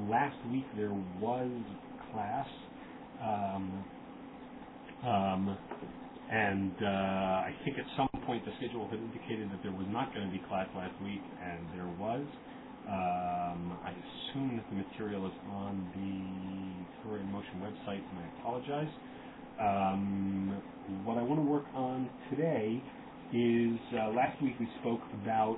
last week there was class, and I think at some point the schedule had indicated that there was not going to be class last week, and there was. I assume that the material is on the Torah in Motion website, and I apologize. What I want to work on today is last week we spoke about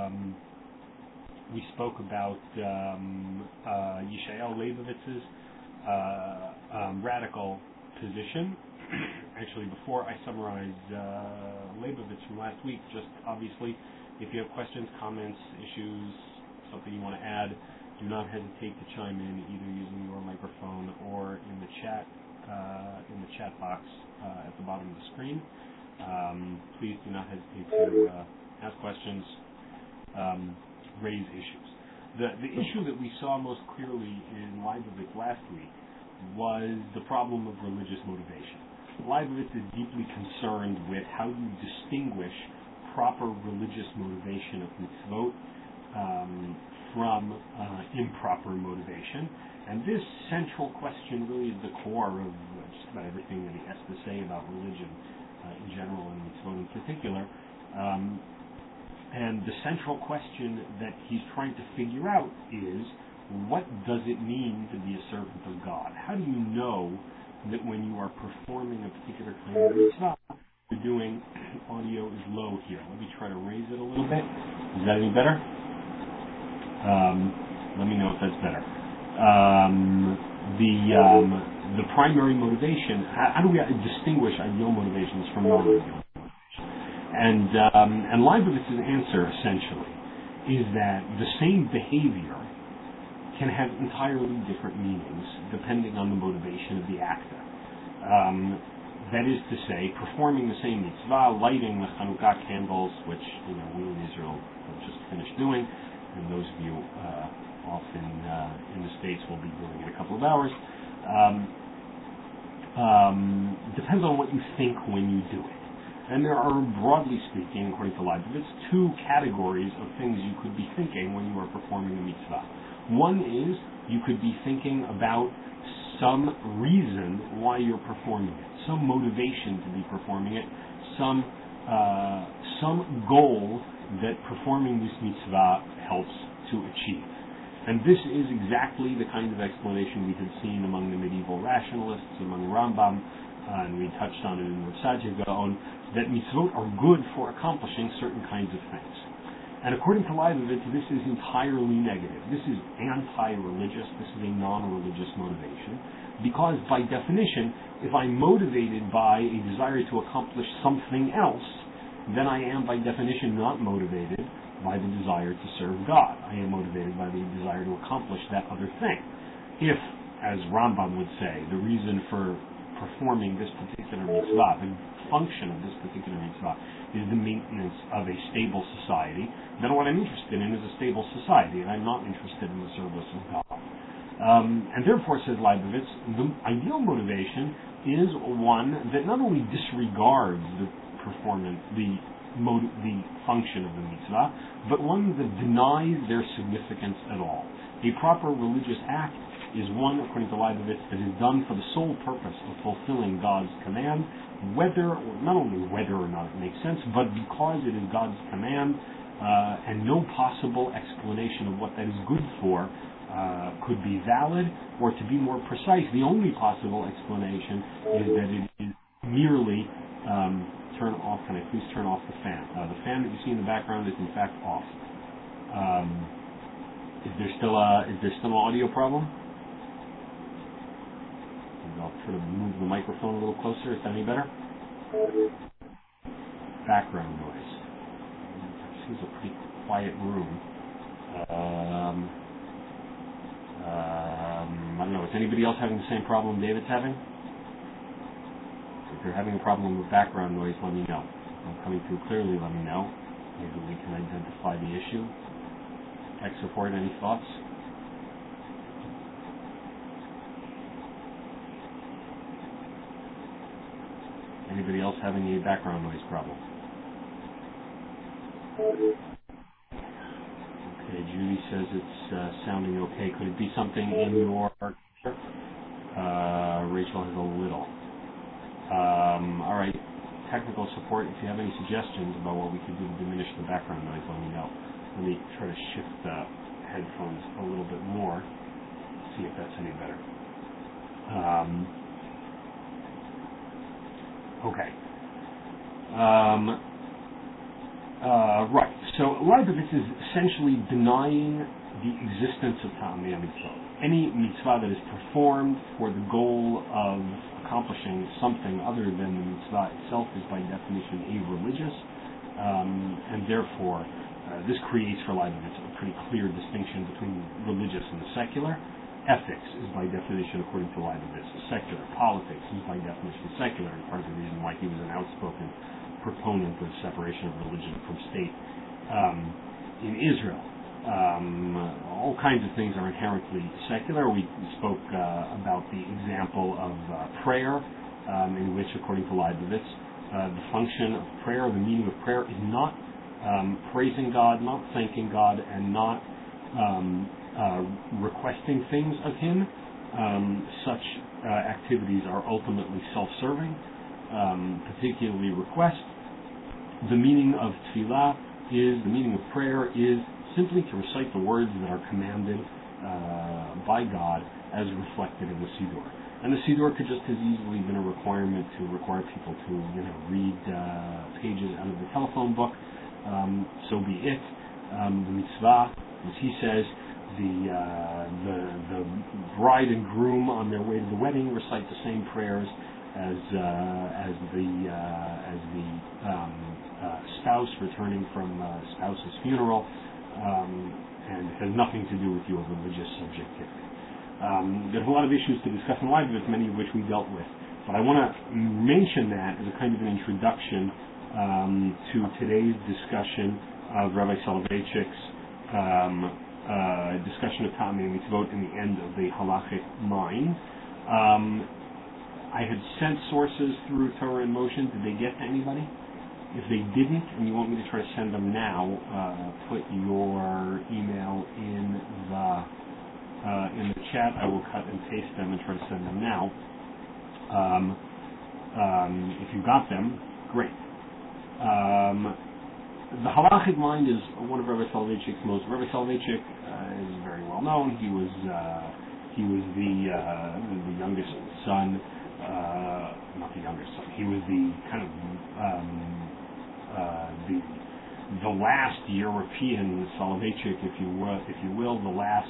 Yishayahu Leibovitz's radical position. Actually, before I summarize Leibovitz from last week, just obviously, if you have questions, comments, issues, something you want to add, do not hesitate to chime in either using your microphone or in the chat box at the bottom of the screen. Please do not hesitate to ask questions, raise issues. The issue that we saw most clearly in Leibovitz last week was the problem of religious motivation. Leibovitz is deeply concerned with how you distinguish proper religious motivation of mitzvot from improper motivation. And this central question really is the core of just about everything that he has to say about religion in general and mitzvot in particular. And the central question that he's trying to figure out is, what does it mean to be a servant of God? How do you know that when you are performing a particular kind of mitzvah, you're doing, audio is low here. Let me try to raise it a little bit. Is that any better? Let me know if that's better. The primary motivation, how do we distinguish ideal motivations from non-ideal? And Leibovitz's answer, essentially, is that the same behavior can have entirely different meanings depending on the motivation of the actor. That is to say, performing the same mitzvah, lighting the Chanukah candles, which we in Israel have just finished doing, and those of you off in the States will be doing in a couple of hours, depends on what you think when you do it. And there are, broadly speaking, according to Leibovitz, two categories of things you could be thinking when you are performing a mitzvah. One is you could be thinking about some reason why you're performing it, some motivation to be performing it, some goal that performing this mitzvah helps to achieve. And this is exactly the kind of explanation we had seen among the medieval rationalists, among Rambam, and we touched on it in the Saadia Gaon, that mitzvot are good for accomplishing certain kinds of things. And according to Leibovitz, this is entirely negative. This is anti-religious. This is a non-religious motivation. Because by definition, if I'm motivated by a desire to accomplish something else, then I am by definition not motivated by the desire to serve God. I am motivated by the desire to accomplish that other thing. If, as Rambam would say, the reason for performing this particular mitzvah, the function of this particular mitzvah, is the maintenance of a stable society, then what I'm interested in is a stable society, and I'm not interested in the service of God. And therefore, says Leibovitz, the ideal motivation is one that not only disregards the performance, the function of the mitzvah, but one that denies their significance at all. A proper religious act is one, according to Leibovitz, that is done for the sole purpose of fulfilling God's command, not only whether or not it makes sense, but because it is God's command, and no possible explanation of what that is good for could be valid, or to be more precise, the only possible explanation is that it is merely turn off. Can I please turn off the fan? The fan that you see in the background is in fact off. Is there still an audio problem? I'll try to move the microphone a little closer. Is that any better? Background noise. This is a pretty quiet room. I don't know. Is anybody else having the same problem David's having? If you're having a problem with background noise, let me know. If I'm coming through clearly, let me know. Maybe we can identify the issue. Tech support, any thoughts? Anybody else having a background noise problem? Okay, Judy says it's sounding okay. Could it be something in your... Rachel has a little. All right. Technical support. If you have any suggestions about what we could do to diminish the background noise, let me know. Let me try to shift the headphones a little bit more. See if that's any better. Okay. Right. So Leibovitz is essentially denying the existence of Ta'amei Mitzvot. Any mitzvah that is performed for the goal of accomplishing something other than the mitzvah itself is by definition a-religious, and therefore this creates for Leibovitz a pretty clear distinction between religious and the secular. Ethics is by definition, according to Leibovitz, secular. Politics is by definition secular, and part of the reason why he was an outspoken proponent of separation of religion from state. In Israel, all kinds of things are inherently secular. We spoke about the example of prayer, in which, according to Leibovitz, the function of prayer, the meaning of prayer, is not praising God, not thanking God, and not requesting things of Him. Such activities are ultimately self-serving, particularly request. The meaning of tefillah the meaning of prayer is simply to recite the words that are commanded by God as reflected in the Siddur. And the Siddur could just as easily been a requirement to require people to, read pages out of the telephone book. So be it. The mitzvah, as he says, the bride and groom on their way to the wedding recite the same prayers as the spouse returning from spouse's funeral, and it has nothing to do with your religious subjectivity. There's a lot of issues to discuss in Leibovitz, many of which we dealt with, but I want to mention that as a kind of an introduction to today's discussion of Rabbi Soloveitchik's discussion of Ta'amei Mitzvot in the end of the Halachic Mind. I had sent sources through Torah in Motion. Did they get to anybody? If they didn't, and you want me to try to send them now, put your email in the chat. I will cut and paste them and try to send them now. If you got them, great. The Halachic Mind is one of Rabbi Soloveitchik's most. Rabbi Soloveitchik is very well known. He was the youngest son. Not the youngest son. He was the kind of the last European Soloveitchik, if you will, the last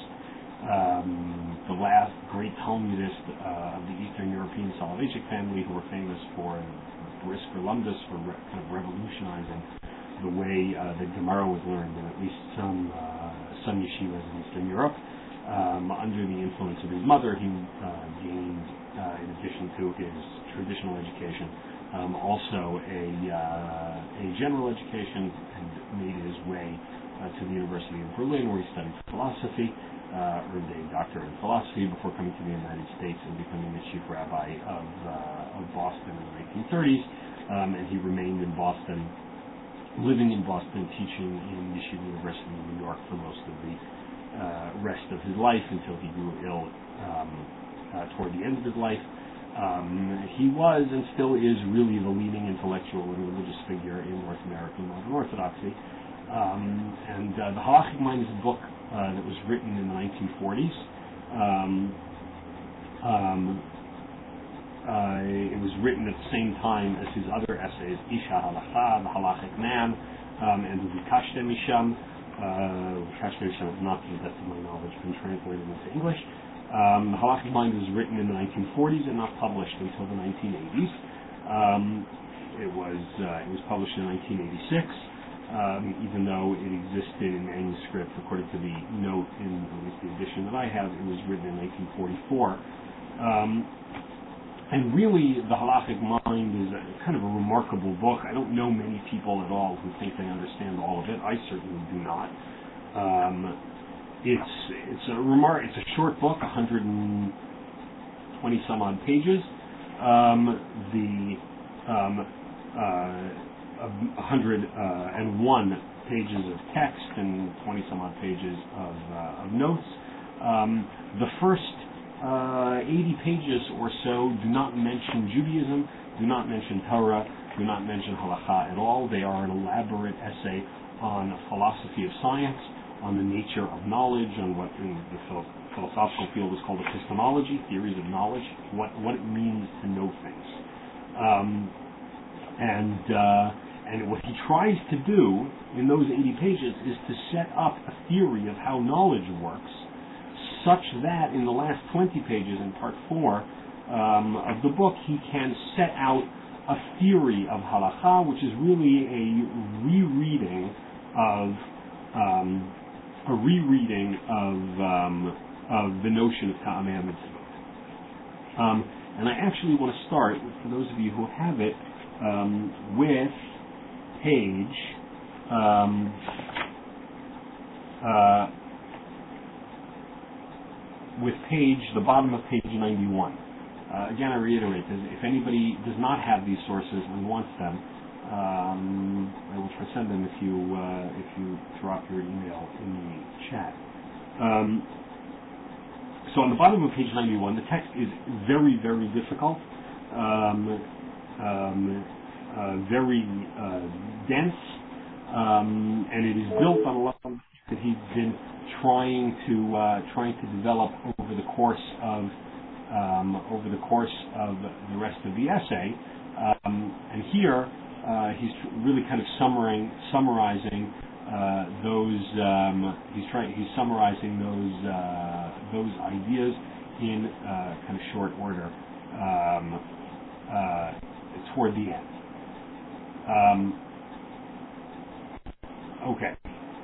great Talmudist of the Eastern European Soloveitchik family, who were famous for Brisker Lumdus, for kind of revolutionizing the way that Gemara was learned in at least some yeshivas in Eastern Europe. Under the influence of his mother, he gained, in addition to his traditional education, also a general education, and made his way to the University of Berlin, where he studied philosophy, earned a doctorate in philosophy before coming to the United States and becoming the chief rabbi of Boston in the 1930s. And he remained in Boston, living in Boston, teaching in Yeshiva University in New York for most of the rest of his life until he grew ill toward the end of his life. He was and still is really the leading intellectual and religious figure in North American modern Orthodoxy. And the Halachic Mind is a book that was written in the 1940s. It was written at the same time as his other essays, Isha Halacha, The Halachic Man, and Vikashte Misham. Vikashte Misham has not, to the best of my knowledge, been translated into English. The Halachic Mind was written in the 1940s and not published until the 1980s. It was published in 1986, even though it existed in manuscript. According to the note in at least the edition that I have, it was written in 1944. And really, the Halachic Mind is kind of a remarkable book. I don't know many people at all who think they understand all of it. I certainly do not. It's a short book, 120 some odd pages. 101 pages of text and 20 some odd pages of notes. The first 80 pages or so do not mention Judaism, do not mention Torah, do not mention Halakha at all. They are an elaborate essay on philosophy of science, on the nature of knowledge, on what in the philosophical field is called epistemology, theories of knowledge, what it means to know things. And what he tries to do in those 80 pages is to set up a theory of how knowledge works, such that in the last 20 pages in part 4 of the book, he can set out a theory of halakha, which is really a rereading of the notion of ta'amei mitzvot. And I actually want to start, for those of you who have it, with the bottom of page 91. Again, I reiterate, if anybody does not have these sources and wants them, I will try to send them if you drop your email in the chat. So on the bottom of page 91, the text is very, very difficult, very dense, and it is built on a lot of that he's been trying to develop over the course of the rest of the essay, and here he's really kind of summarizing those. He's summarizing those ideas in kind of short order toward the end. Okay.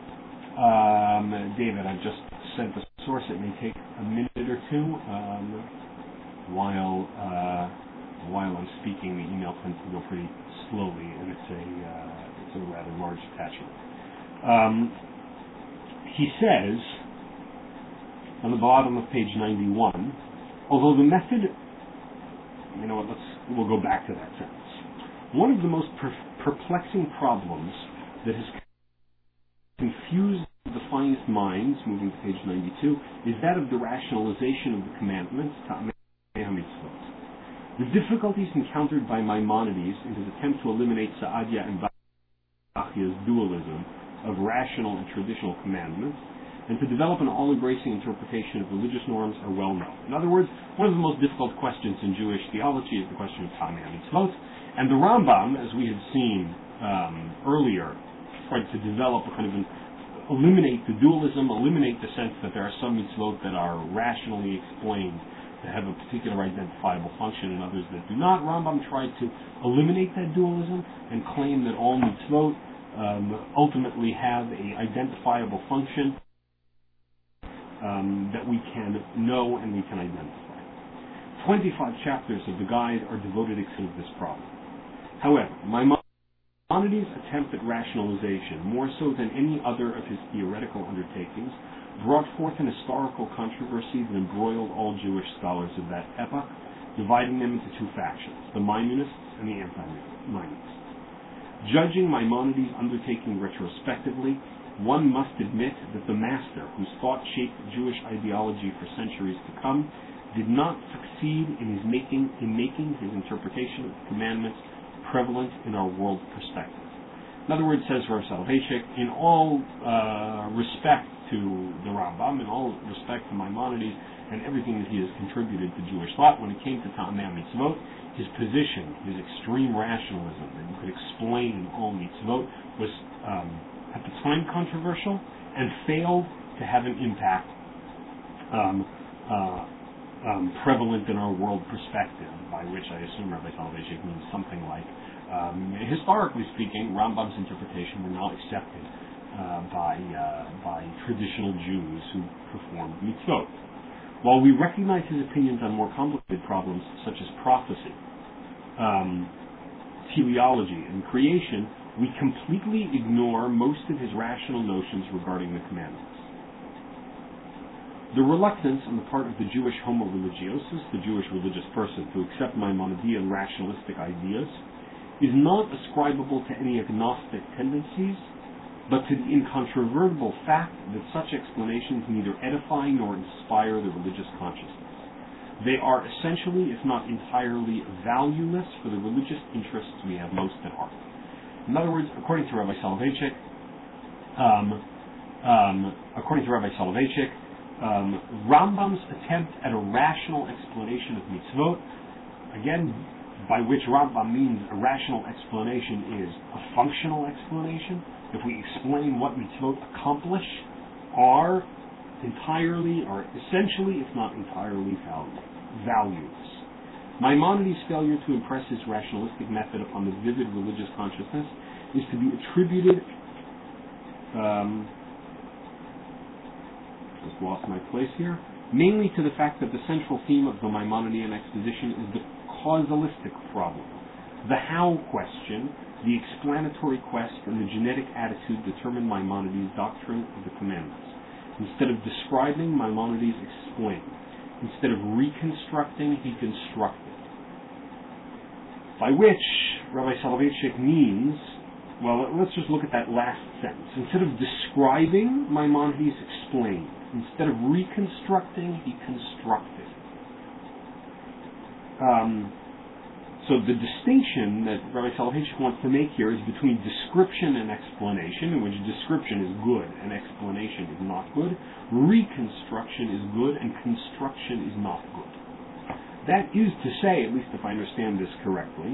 David, I've just sent the source. It may take a minute or two. While I'm speaking, the email tends to go pretty slowly, and it's a rather large attachment. He says on the bottom of page 91, although the method, we'll go back to that sentence. One of the most perplexing problems that has confused the finest minds, moving to page 92, is that of the rationalization of the commandments, ta'amei mitzvot. The difficulties encountered by Maimonides in his attempt to eliminate Saadia and Bachia's dualism of rational and traditional commandments, and to develop an all-embracing interpretation of religious norms are well known. In other words, one of the most difficult questions in Jewish theology is the question of ta'amei mitzvot, and the Rambam, as we had seen earlier, tried to develop a kind of eliminate the dualism, eliminate the sense that there are some mitzvot that are rationally explained, that have a particular identifiable function, and others that do not. Rambam tried to eliminate that dualism and claim that all mitzvot ultimately have a identifiable function that we can know and we can identify. 25 chapters of the guide are devoted to this problem. However, Maimonides' attempt at rationalization, more so than any other of his theoretical undertakings, brought forth an historical controversy that embroiled all Jewish scholars of that epoch, dividing them into two factions, the Maimonists and the anti-Maimonists. Judging Maimonides' undertaking retrospectively, one must admit that the master, whose thought shaped Jewish ideology for centuries to come, did not succeed in making his interpretation of the commandments prevalent in our world perspective. In other words, says Rav Soloveitchik, in all respect to the Rambam, in all respect to Maimonides, and everything that he has contributed to Jewish thought, when it came to ta'amei mitzvot, his position, his extreme rationalism, that you could explain all mitzvot, was at the time controversial and failed to have an impact prevalent in our world perspective, by which I assume Rabbi Soloveitchik means something like, historically speaking, Rambam's interpretation were not accepted by traditional Jews who performed mitzvot. While we recognize his opinions on more complicated problems such as prophecy, teleology, and creation, we completely ignore most of his rational notions regarding the commandments. The reluctance on the part of the Jewish homo religiosus, the Jewish religious person, to accept Maimonidean rationalistic ideas is not ascribable to any agnostic tendencies, but to the incontrovertible fact that such explanations neither edify nor inspire the religious consciousness. They are essentially, if not entirely, valueless for the religious interests we have most at heart. In other words, according to Rabbi Soloveitchik, Rambam's attempt at a rational explanation of mitzvot, again, by which Rambam means a rational explanation, is a functional explanation. If we explain what mitzvot accomplish, are entirely, or essentially, if not entirely, valueless. Maimonides' failure to impress his rationalistic method upon the vivid religious consciousness is to be attributed, just lost my place here, mainly to the fact that the central theme of the Maimonidean exposition is the causalistic problem. The how question, the explanatory quest, and the genetic attitude determine Maimonides' doctrine of the commandments. Instead of describing, Maimonides explained. Instead of reconstructing, he constructed. By which Rabbi Soloveitchik means, well, let's just look at that last sentence. Instead of describing, Maimonides explained. Instead of reconstructing, he constructed. So the distinction that Rabbi Soloveitchik wants to make here is between description and explanation, in which description is good and explanation is not good. Reconstruction is good and construction is not good. That is to say, at least if I understand this correctly,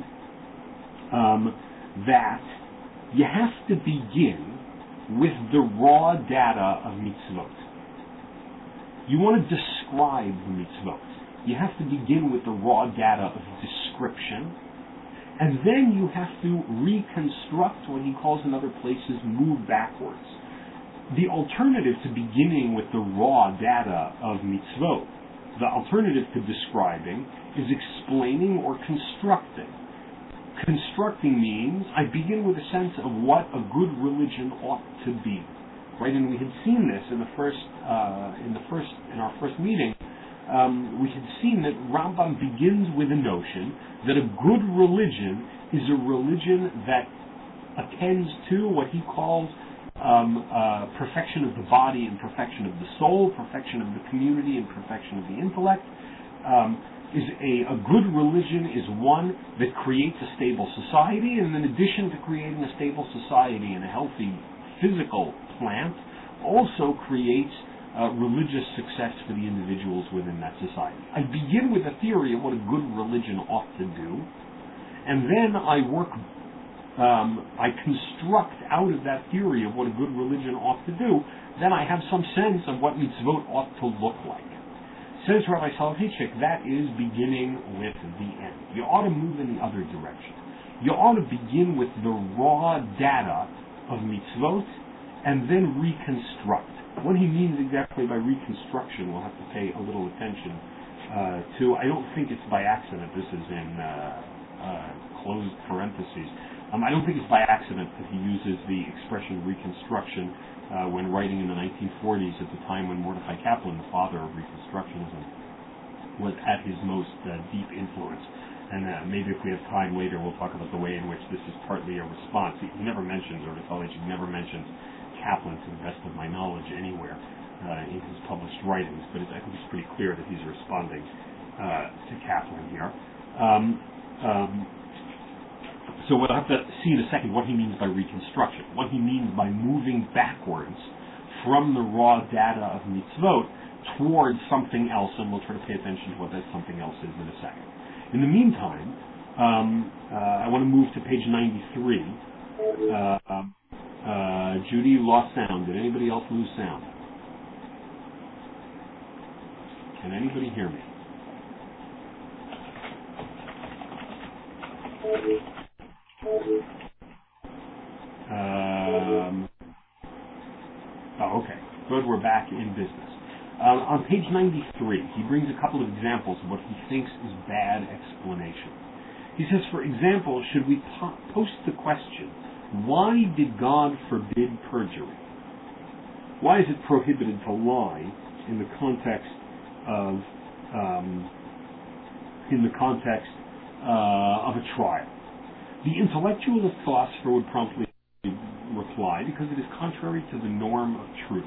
that you have to begin with the raw data of mitzvot. You want to describe the mitzvot. You have to begin with the raw data of description, and then you have to reconstruct what he calls in other places move backwards. The alternative to beginning with the raw data of mitzvot, the alternative to describing, is explaining or constructing. Constructing means I begin with a sense of what a good religion ought to be, right? And we had seen this in our first meeting. We had seen that Rambam begins with a notion that a good religion is a religion that attends to what he calls perfection of the body and perfection of the soul, perfection of the community and perfection of the intellect. A good religion is one that creates a stable society, and in addition to creating a stable society and a healthy physical plant, also creates religious success for the individuals within that society. I begin with a theory of what a good religion ought to do, and then I construct out of that theory of what a good religion ought to do, then I have some sense of what mitzvot ought to look like. Says Rabbi Soloveitchik, that is beginning with the end. You ought to move in the other direction. You ought to begin with the raw data of mitzvot and then reconstruct. What he means exactly by reconstruction we'll have to pay a little attention to. I don't think it's by accident. This is in closed parentheses. I don't think it's by accident that he uses the expression reconstruction when writing in the 1940s at the time when Mordechai Kaplan, the father of Reconstructionism, was at his most deep influence. And maybe if we have time later, we'll talk about the way in which this is partly a response. He never mentions, or he never mentions Kaplan, to the best of my knowledge, anywhere in his published writings, but I think it's pretty clear that he's responding to Kaplan here. So we'll have to see in a second what he means by reconstruction, what he means by moving backwards from the raw data of mitzvot towards something else, and we'll try to pay attention to what that something else is in a second. In the meantime, I want to move to page 93. Judy, you lost sound. Did anybody else lose sound? Can anybody hear me? Okay. Good, we're back in business. On page 93, he brings a couple of examples of what he thinks is bad explanation. He says, for example, should we post the question, why did God forbid perjury? Why is it prohibited to lie in the context of a trial? The intellectualist philosopher would promptly fly because it is contrary to the norm of truth.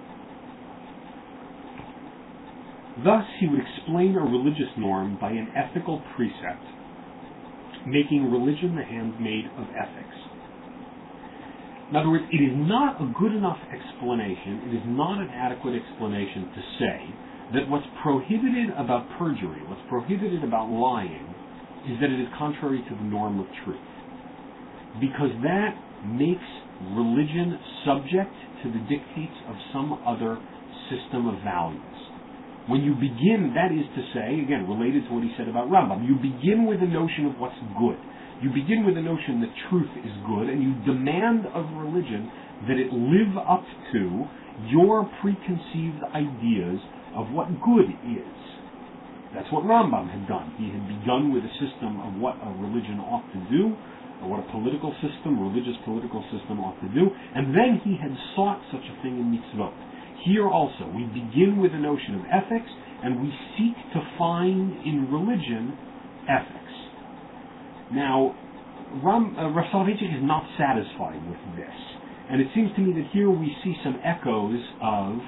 Thus, he would explain a religious norm by an ethical precept, making religion the handmaid of ethics. In other words, it is not a good enough explanation, it is not an adequate explanation to say that what's prohibited about perjury, what's prohibited about lying, is that it is contrary to the norm of truth. Because that makes religion subject to the dictates of some other system of values. When you begin, that is to say, again, related to what he said about Rambam, you begin with a notion of what's good. You begin with a notion that truth is good, and you demand of religion that it live up to your preconceived ideas of what good is. That's what Rambam had done. He had begun with a system of what a religion ought to do, or what a political system, religious political system ought to do, and then he had sought such a thing in mitzvot. Here also, we begin with a notion of ethics, and we seek to find in religion ethics. Now, Rav Soloveitchik is not satisfied with this, and it seems to me that here we see some echoes of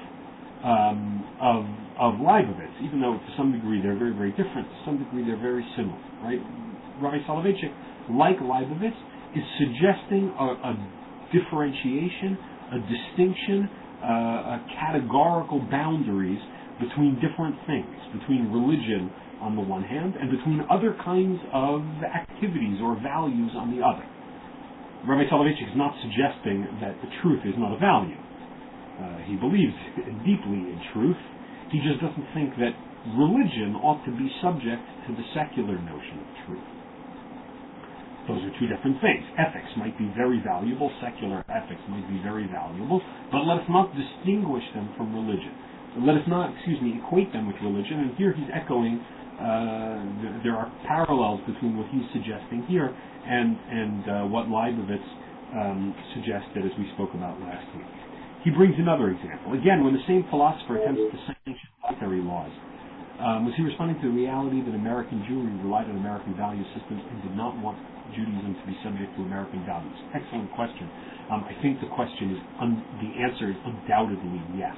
Leibovitz, even though to some degree they're very, very different. To some degree they're very similar, right? Rav Soloveitchik, like Leibovitz, is suggesting a differentiation, a distinction, categorical boundaries between different things, between religion on the one hand, and between other kinds of activities or values on the other. Rabbi Soloveitchik is not suggesting that the truth is not a value. He believes deeply in truth. He just doesn't think that religion ought to be subject to the secular notion of truth. Those are two different things. Ethics might be very valuable, secular ethics might be very valuable, but let us not distinguish them from religion. Let us not, equate them with religion, and here he's echoing, there are parallels between what he's suggesting here and what Leibovitz suggested as we spoke about last week. He brings another example. Again, when the same philosopher attempts to sanction dietary laws, was he responding to the reality that American Jewry relied on American value systems and did not want Judaism to be subject to American values? Excellent question. I think the question is, the answer is undoubtedly yes.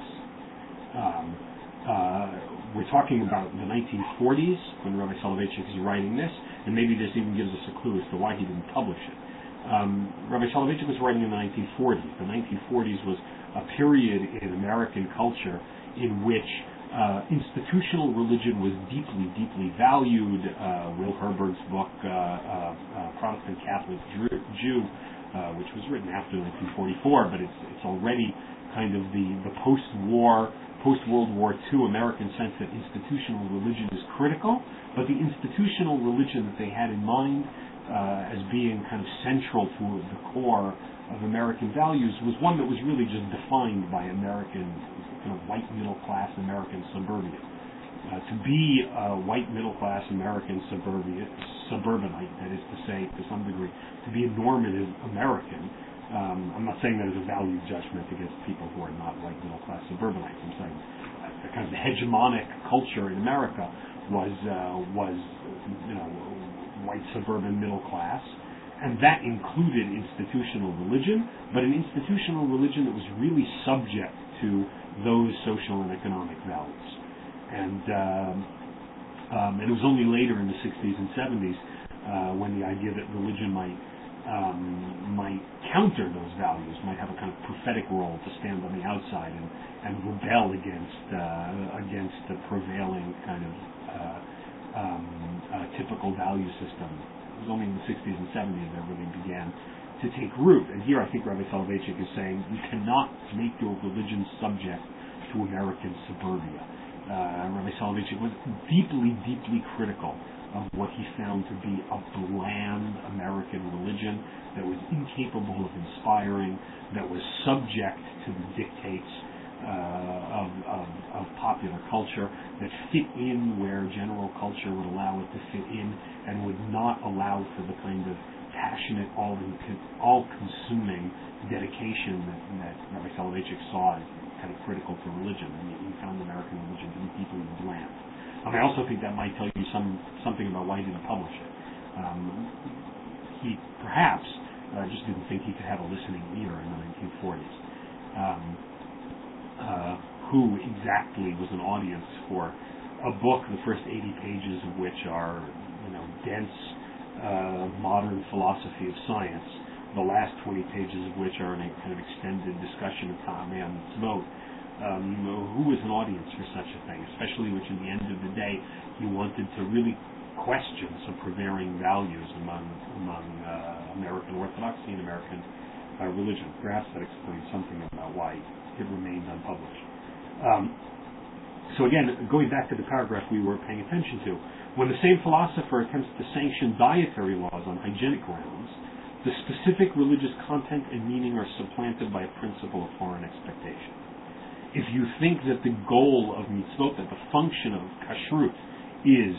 We're talking about the 1940s when Rabbi Soloveitchik is writing this, and maybe this even gives us a clue as to why he didn't publish it. Rabbi Soloveitchik was writing in the 1940s. The 1940s was a period in American culture in which institutional religion was deeply, deeply valued. Will Herberg's book, Protestant Catholic Jew, which was written after 1944, but it's already kind of the post-World War II American sense that institutional religion is critical, but the institutional religion that they had in mind as being kind of central to the core of American values was one that was really just defined by American, kind of white middle-class American suburbia. To be a white middle-class American suburbanite, that is to say, to some degree, to be a normative American. I'm not saying that as a value judgment against people who are not white middle-class suburbanites. I'm saying the kind of hegemonic culture in America was white suburban middle class, and that included institutional religion, but an institutional religion that was really subject to those social and economic values. And it was only later in the 60s and 70s when the idea that religion might counter those values, might have a kind of prophetic role to stand on the outside and rebel against the prevailing kind of typical value system. It was only in the 60s and 70s that really began to take root. And here I think Rabbi Soloveitchik is saying you cannot make your religion subject to American suburbia. Rabbi Soloveitchik was deeply, deeply critical of what he found to be a bland American religion that was incapable of inspiring, that was subject to the dictates of popular culture, that fit in where general culture would allow it to fit in, and would not allow for the kind of passionate, all-consuming dedication that Rabbi Soloveitchik saw as kind of critical to religion. And he found American religion to be deeply bland. I also think that might tell you something about why he didn't publish it. He perhaps just didn't think he could have a listening ear in the 1940s. Who exactly was an audience for a book, the first 80 pages of which are, dense modern philosophy of science, the last 20 pages of which are a kind of extended discussion of Ta'amei Mitzvot. Who was an audience for such a thing, especially which in the end of the day you wanted to really question some prevailing values among American Orthodoxy and American religion. Perhaps that explains something about why it remained unpublished. So again, going back to the paragraph we were paying attention to, when the same philosopher attempts to sanction dietary laws on hygienic grounds, the specific religious content and meaning are supplanted by a principle of foreign expectation. If you think that the goal of mitzvot, that the function of kashrut is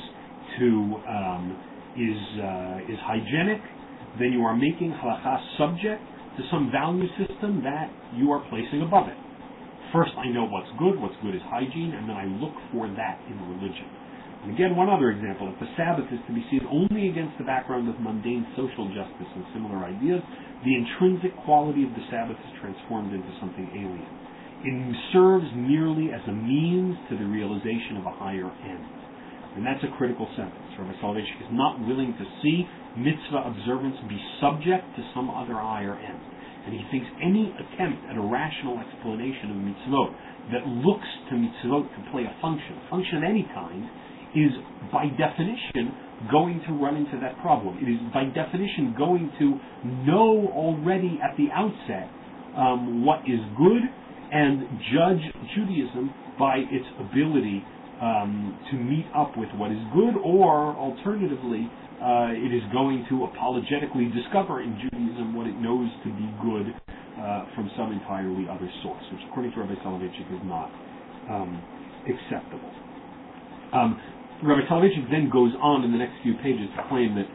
hygienic, then you are making halakha subject to some value system that you are placing above it. First, I know what's good is hygiene, and then I look for that in religion. And again, one other example, if the Sabbath is to be seen only against the background of mundane social justice and similar ideas, the intrinsic quality of the Sabbath is transformed into something alien. It serves merely as a means to the realization of a higher end. And that's a critical sentence. Rabbi Soloveitchik is not willing to see mitzvah observance be subject to some other higher end. And he thinks any attempt at a rational explanation of mitzvot that looks to mitzvot to play a function of any kind, is by definition going to run into that problem. It is by definition going to know already at the outset what is good and judge Judaism by its ability to meet up with what is good, or alternatively, it is going to apologetically discover in Judaism what it knows to be good from some entirely other source, which according to Rabbi Soloveitchik is not acceptable. Rabbi Soloveitchik then goes on in the next few pages to claim that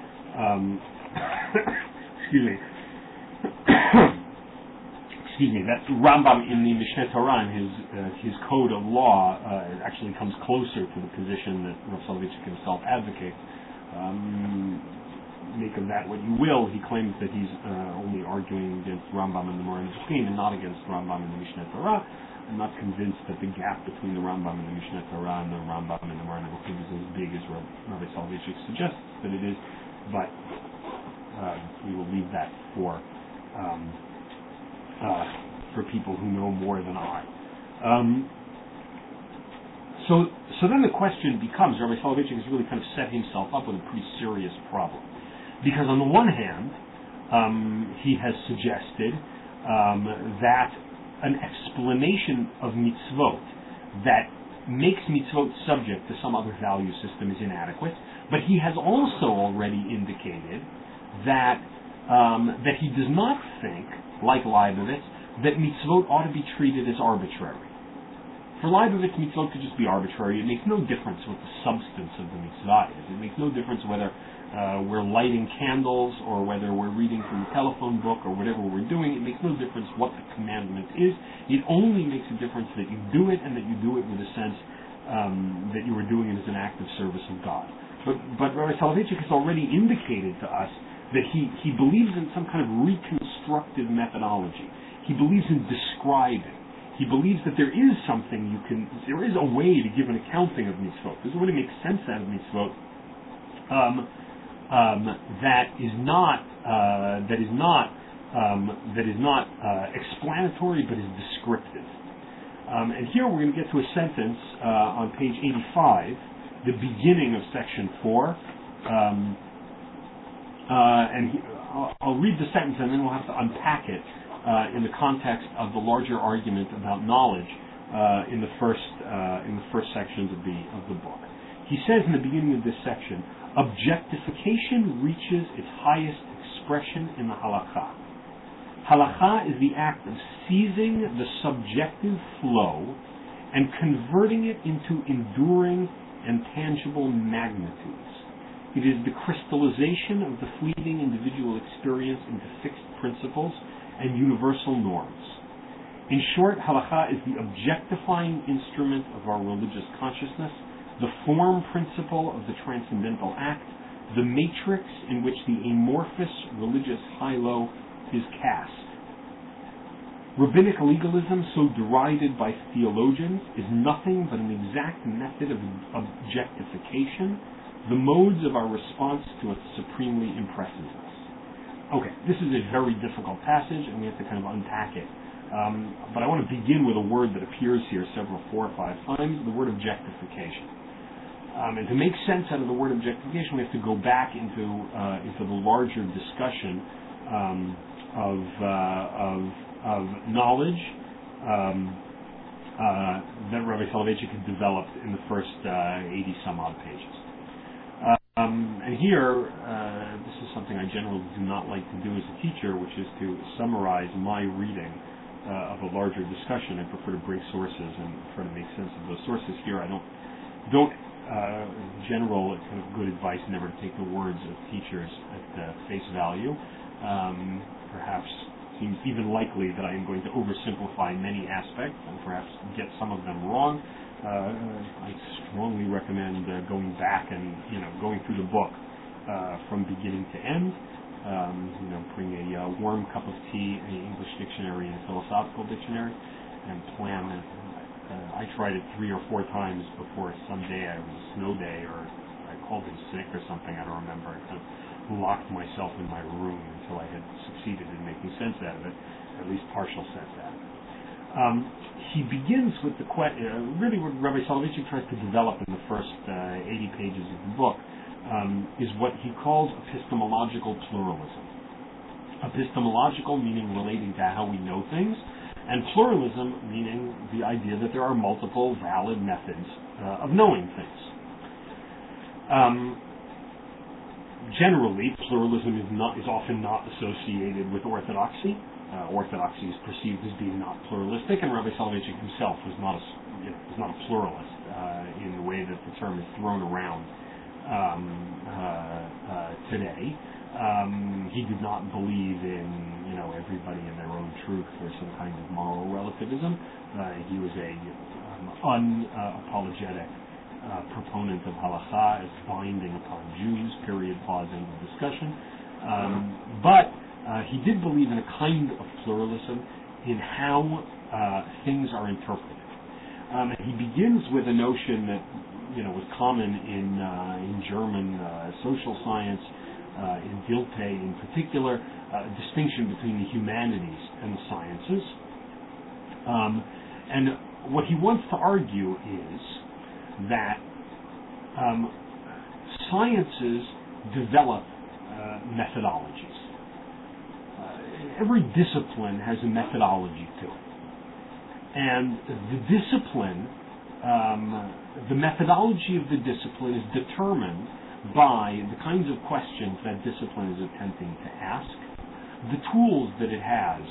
that Rambam in the Mishneh Torah, his code of law, actually comes closer to the position that Rav Soloveitchik himself advocates. Make of that what you will. He claims that he's only arguing against Rambam and the Moreh Nevuchim and not against Rambam and the Mishneh Torah. I'm not convinced that the gap between the Rambam and the Mishneh Torah and the Rambam and the Moreh Nevuchim is as big as Rabbi Soloveitchik suggests that it is, but we will leave that for people who know more than I. So then the question becomes, Rabbi Soloveitchik has really kind of set himself up with a pretty serious problem. Because on the one hand, he has suggested that an explanation of mitzvot that makes mitzvot subject to some other value system is inadequate, but he has also already indicated that he does not think, like Leibovitz, that mitzvot ought to be treated as arbitrary. For Leibovitz, mitzvot could just be arbitrary. It makes no difference what the substance of the mitzvah is. It makes no difference whether we're lighting candles or whether we're reading from a telephone book or whatever we're doing. It makes no difference what the commandment is. It only makes a difference that you do it and that you do it with a sense that you are doing it as an act of service of God. But Rabbi Soloveitchik has already indicated to us that he believes in some kind of reconstructive methodology. He believes in describing. He believes that there is there is a way to give an accounting of mitzvot. There's a way to make sense out of mitzvot that is not explanatory, but is descriptive. And here we're going to get to a sentence on page 85, the beginning of section 4. I'll read the sentence and then we'll have to unpack it in the context of the larger argument about knowledge in the first sections of the book. He says in the beginning of this section, objectification reaches its highest expression in the halakha. Halakha is the act of seizing the subjective flow and converting it into enduring and tangible magnitudes. It is the crystallization of the fleeting individual experience into fixed principles and universal norms. In short, halakha is the objectifying instrument of our religious consciousness, the form principle of the transcendental act, the matrix in which the amorphous religious high-low is cast. Rabbinic legalism, so derided by theologians, is nothing but an exact method of objectification, the modes of our response to it supremely impresses us. Okay, this is a very difficult passage, and we have to kind of unpack it. But I want to begin with a word that appears here 4 or 5 times, the word objectification. And to make sense out of the word objectification, we have to go back into the larger discussion of knowledge that Rabbi Soloveitchik had developed in the first 80 some odd pages. And here, this is something I generally do not like to do as a teacher, which is to summarize my reading of a larger discussion. I prefer to bring sources and try to make sense of those sources. Here, I don't general kind of good advice never to take the words of teachers at face value. Perhaps seems even likely that I am going to oversimplify many aspects and perhaps get some of them wrong. I strongly recommend going back and going through the book from beginning to end. Bring a warm cup of tea, an English dictionary, and a philosophical dictionary, and plan it. I tried it 3 or 4 times before someday it was a snow day, or I called in sick or something, I don't remember. I kind of locked myself in my room until I had succeeded in making sense out of it, at least partial sense out of it. He begins with the question, really what Rabbi Soloveitchik tries to develop in the first 80 pages of the book is what he calls epistemological pluralism. Epistemological meaning relating to how we know things, and pluralism meaning the idea that there are multiple valid methods of knowing things. Generally, pluralism is often not associated with orthodoxy. Orthodoxy is perceived as being not pluralistic, and Rabbi Soloveitchik himself was not a pluralist in the way that the term is thrown around today. He did not believe in everybody in their own truth or some kind of moral relativism. He was a unapologetic proponent of halakha as binding upon Jews, period, pause, end of discussion. But he did believe in a kind of pluralism in how things are interpreted. He begins with a notion that was common in German social science, in Dilthey in particular, a distinction between the humanities and the sciences. And what he wants to argue is that sciences develop methodologies. Every discipline has a methodology to it. And the discipline, the methodology of the discipline is determined by the kinds of questions that discipline is attempting to ask, the tools that it has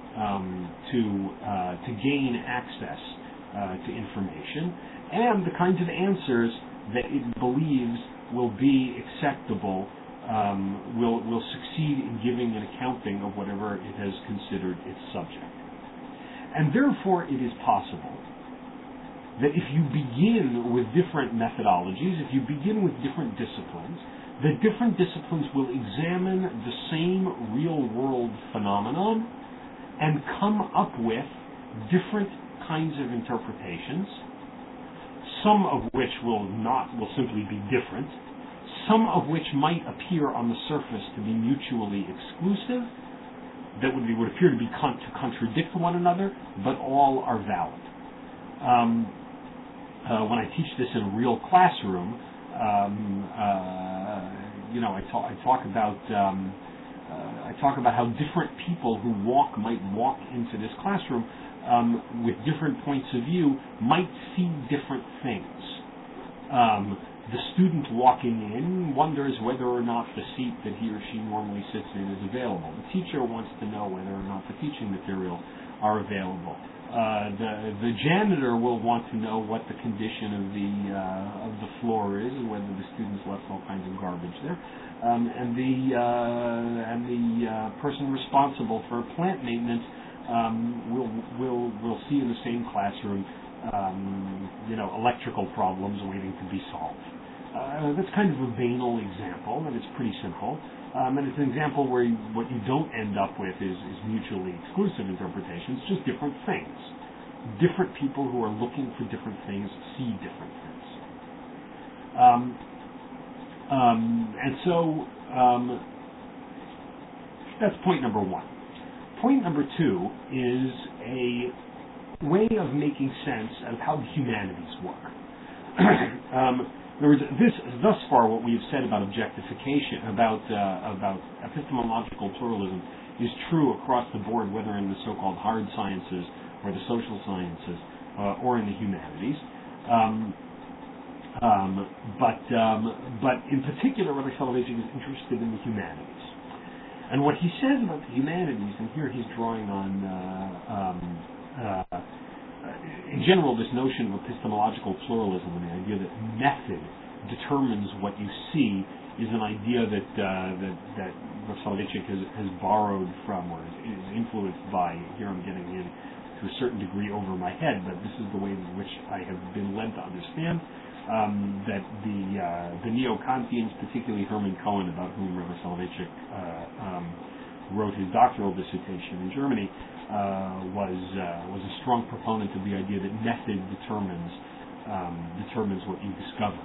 to gain access to information, and the kinds of answers that it believes will be acceptable, will succeed in giving an accounting of whatever it has considered its subject. And therefore it is possible that if you begin with different methodologies, if you begin with different disciplines, that different disciplines will examine the same real-world phenomenon and come up with different kinds of interpretations, some of which will simply be different, some of which might appear on the surface to be mutually exclusive, that would appear to be to contradict one another, but all are valid. When I teach this in a real classroom, I talk about how different people who might walk into this classroom with different points of view might see different things. The student walking in wonders whether or not the seat that he or she normally sits in is available. The teacher wants to know whether or not the teaching materials are available. The janitor will want to know what the condition of the floor is and whether the students left all kinds of garbage there. And the person responsible for plant maintenance will see in the same classroom electrical problems waiting to be solved. That's kind of a banal example, and it's pretty simple. And it's an example where what you don't end up with is mutually exclusive interpretations, just different things. Different people who are looking for different things see different things. And so that's point number one. Point number two is a way of making sense of how the humanities work. In other words, thus far, what we have said about objectification, about epistemological pluralism, is true across the board, whether in the so-called hard sciences or the social sciences or in the humanities. But in particular, Rabbi Soloveitchik is interested in the humanities. And what he says about the humanities, and here he's drawing on in general, this notion of epistemological pluralism and the idea that method determines what you see is an idea that Soloveitchik has borrowed from or is influenced by. Here I'm getting in to a certain degree over my head, but this is the way in which I have been led to understand that the Neo-Kantians, particularly Hermann Cohen, about whom Rabbi Soloveitchik wrote his doctoral dissertation in Germany, was a strong proponent of the idea that method determines what you discover.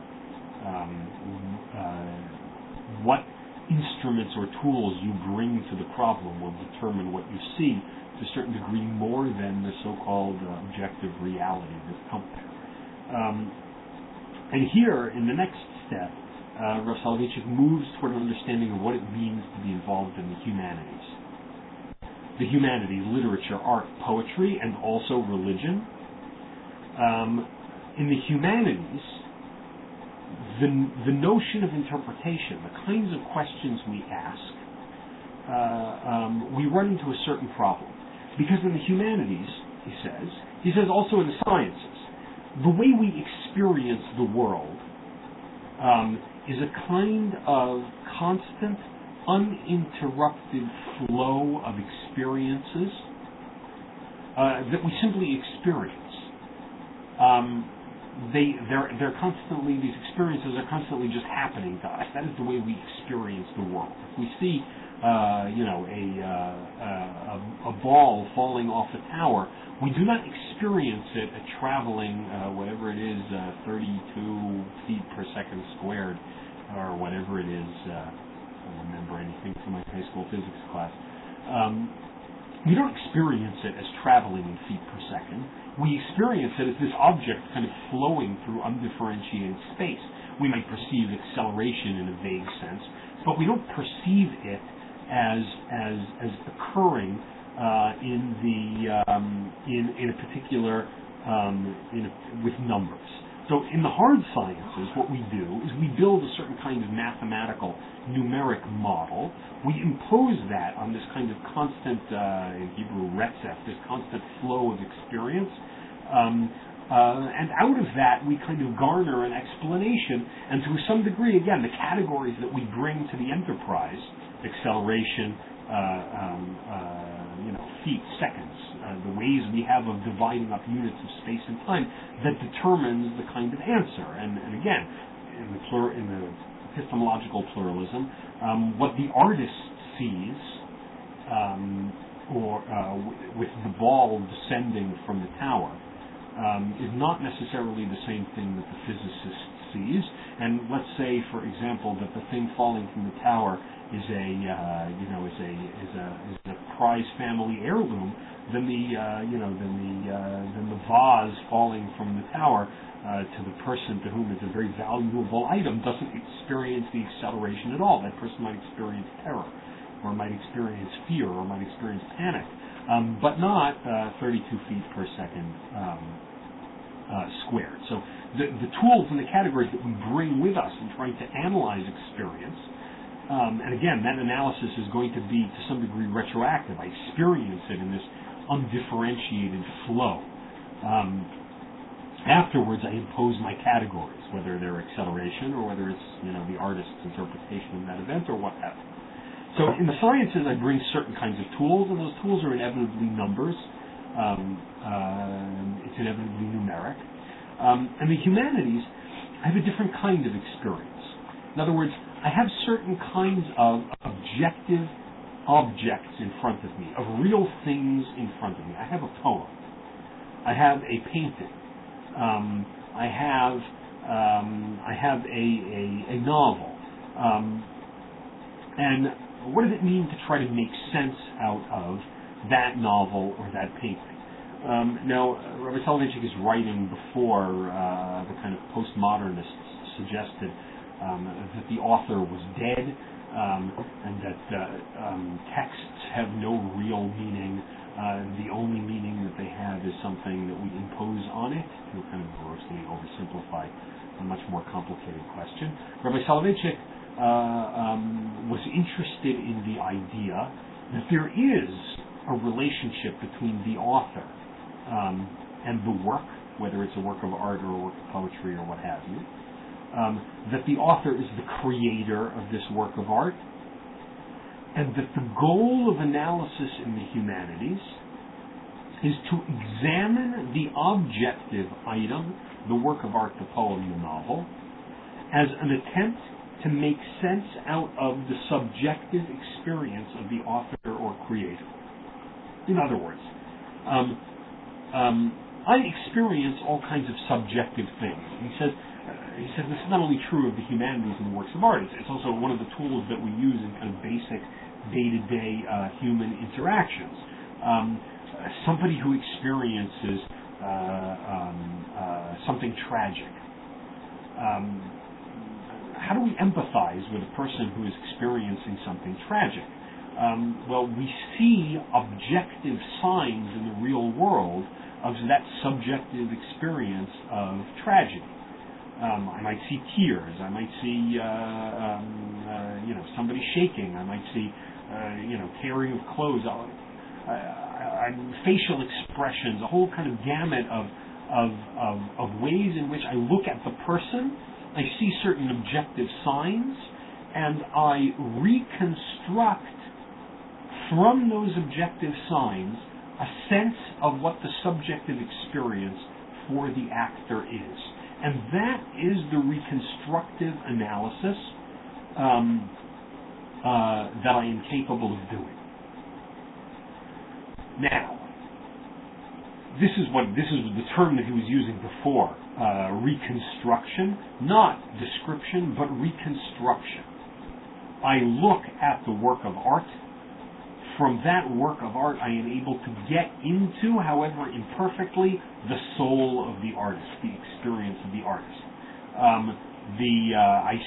What instruments or tools you bring to the problem will determine what you see to a certain degree more than the so-called objective reality that's out there. And here, in the next step, Rav Soloveitchik moves toward an understanding of what it means to be involved in the humanities. The humanities, literature, art, poetry, and also religion. In the humanities, the notion of interpretation, the kinds of questions we ask, we run into a certain problem. Because in the humanities, he says also in the sciences, the way we experience the world is a kind of constant, uninterrupted flow of experiences that we simply experience. They're constantly, these experiences are constantly just happening to us. That is the way we experience the world. If we see, a ball falling off a tower, we do not experience it traveling, whatever it is, 32 feet per second squared, or whatever it is. I don't remember anything from my high school physics class. We don't experience it as traveling in feet per second. We experience it as this object kind of flowing through undifferentiated space. We might perceive acceleration in a vague sense, but we don't perceive it as occurring in a particular with numbers. So in the hard sciences, what we do is we build a certain kind of mathematical numeric model. We impose that on this kind of constant, in Hebrew, retzef, this constant flow of experience. And out of that, we kind of garner an explanation, and to some degree, again, the categories that we bring to the enterprise, acceleration, feet, seconds, the ways we have of dividing up units of space and time, that determines the kind of answer. And again, in the epistemological pluralism, what the artist sees, with the ball descending from the tower, is not necessarily the same thing that the physicist sees. And let's say, for example, that the thing falling from the tower is a prize family heirloom, then the vase falling from the tower to the person to whom it's a very valuable item doesn't experience the acceleration at all. That person might experience terror, or might experience fear, or might experience panic, but not 32 feet per second squared. So the tools and the categories that we bring with us in trying to analyze experience, and again, that analysis is going to be to some degree retroactive. I experience it in this undifferentiated flow. Afterwards, I impose my categories, whether they're acceleration or whether it's the artist's interpretation of that event or what have you. So in the sciences, I bring certain kinds of tools, and those tools are inevitably numbers. It's inevitably numeric. And the humanities, I have a different kind of experience. In other words, I have certain kinds of objective objects in front of me, of real things in front of me. I have a poem. I have a painting. I have a novel. And what does it mean to try to make sense out of that novel or that painting? Now, Rabbi Soloveitchik is writing before the kind of postmodernists suggested that the author was dead, and that texts have no real meaning. The only meaning that they have is something that we impose on it, to kind of grossly oversimplify a much more complicated question. Rabbi Soloveitchik was interested in the idea that there is a relationship between the author and the work, whether it's a work of art or a work of poetry or what have you, that the author is the creator of this work of art, and that the goal of analysis in the humanities is to examine the objective item, the work of art, the poem, the novel, as an attempt to make sense out of the subjective experience of the author or creator. In other words, I experience all kinds of subjective things. He says this is not only true of the humanities and the works of art, it's also one of the tools that we use in kind of basic day-to-day human interactions. Somebody who experiences something tragic. How do we empathize with a person who is experiencing something tragic? Well, we see objective signs in the real world of that subjective experience of tragedy. I might see tears. I might see, somebody shaking. I might see, tearing of clothes. Facial expressions, a whole kind of gamut of ways in which I look at the person. I see certain objective signs, and I reconstruct from those objective signs a sense of what the subjective experience for the actor is. And that is the reconstructive analysis that I am capable of doing. Now, this is the term that he was using before, reconstruction, not description, but reconstruction. I look at the work of art. From that work of art, I am able to get into, however imperfectly, the soul of the artist, the experience of the artist. I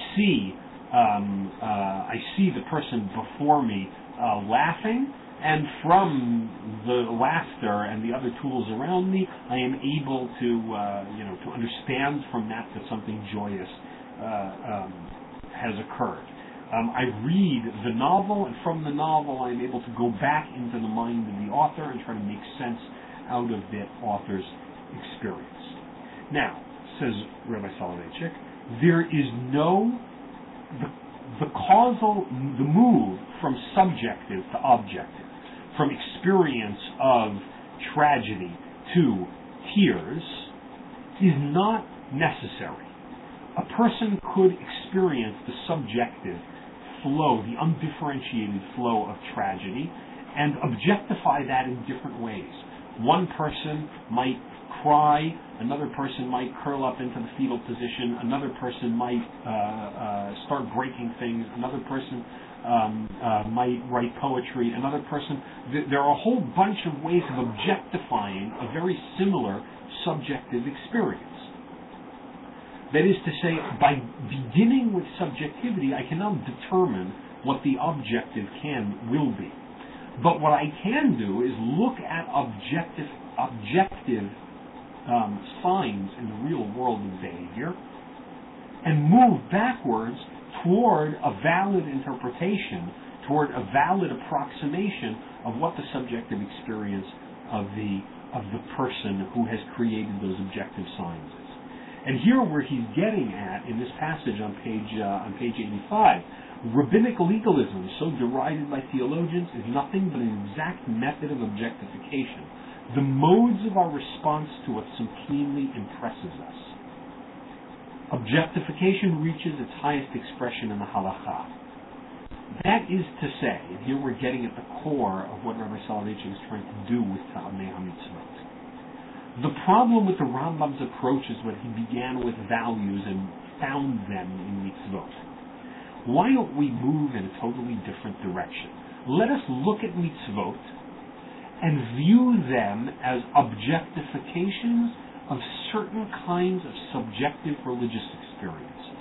see the person before me laughing, and from the laughter and the other tools around me, I am able to understand from that something joyous has occurred. I read the novel, and from the novel I am able to go back into the mind of the author and try to make sense out of the author's experience. Now, says Rabbi Soloveitchik, there is the move from subjective to objective, from experience of tragedy to tears, is not necessary. A person could experience the subjective flow, the undifferentiated flow of tragedy, and objectify that in different ways. One person might cry, another person might curl up into the fetal position, another person might start breaking things, another person might write poetry, another person... There are a whole bunch of ways of objectifying a very similar subjective experience. That is to say, by beginning with subjectivity, I cannot determine what the objective will be. But what I can do is look at objective signs in the real world of behavior and move backwards toward a valid interpretation, toward a valid approximation of what the subjective experience of the person who has created those objective signs is. And here where he's getting at, in this passage on page 85, rabbinic legalism, so derided by theologians, is nothing but an exact method of objectification, the modes of our response to what supremely impresses us. Objectification reaches its highest expression in the halacha. That is to say, and here we're getting at the core of what Rabbi Soloveitchik is trying to do with Ta'amei HaMitzvot. The problem with the Rambam's approach is that he began with values and found them in mitzvot. Why don't we move in a totally different direction? Let us look at mitzvot and view them as objectifications of certain kinds of subjective religious experiences.